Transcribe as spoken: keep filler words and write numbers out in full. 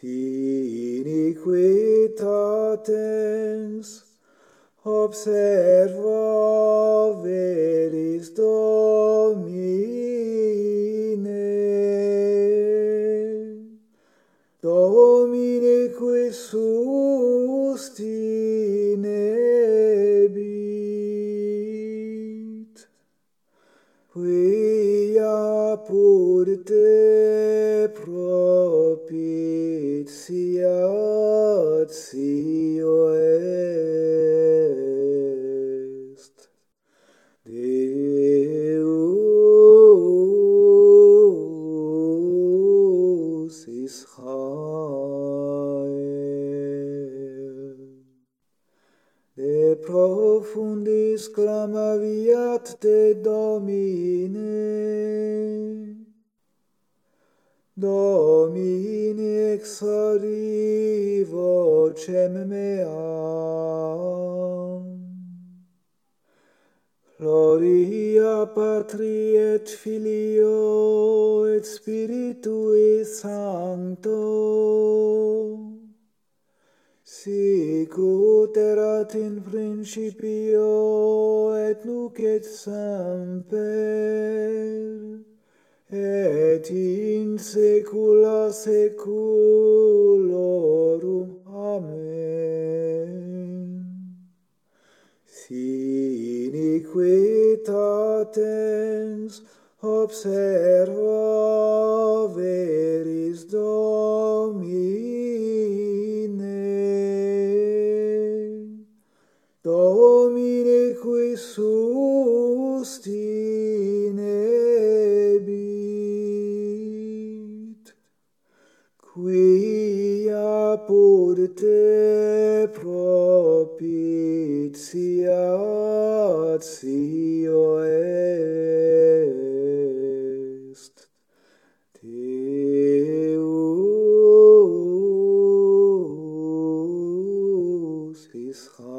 iniquitatens observa veris Domine. Domine qui sustinebit, quia apud te propitiatio est. Deus Israel. De profundis clamaviat te Domine, Domine exaudi vocem meam. Gloria Patri et Filio et Spiritui Sancto, sic ut erat in principio et nunc et semper, et in saecula saeculorum. Amen. Si iniquitatens observa veris Domine, Domine qui sustinebit, quia apud te propitiatio est. Deus Israel.